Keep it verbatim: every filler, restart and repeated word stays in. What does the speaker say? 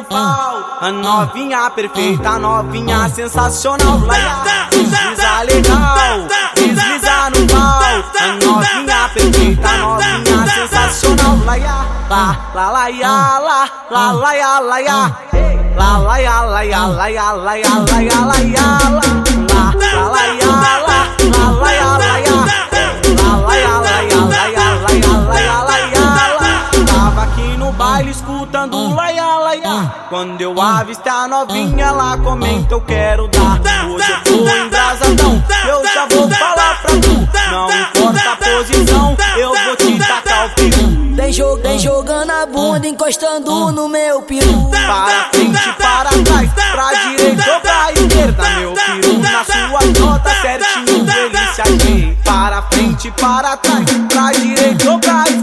no pau. A novinha perfeita, a novinha sensacional. Laia, desliza legal, desliza no pau. A novinha perfeita, a novinha sensacional. Laia, lá, lá, laia, lá, lá, laia, laia. La la ya la ya la ya la ya la ya la ya la la la ya la la la ya la ya la la ya la ya la ya la ya la ya la ya. Tava aqui no baile escutando la ya la ya. Quando eu avistei a novinha, ela comenta eu quero dar. Hoje eu tô embrasadão, eu já vou falar pra tu. Não importa a posição, eu vou te tacar o peru. Vem, jog vem jogando a bunda, encostando no meu peru. Para frente, para trás, pra direita ou pra esquerda. Meu peru na sua nota certinho, ele se ajeita. Para frente, para trás, pra direita ou pra esquerda.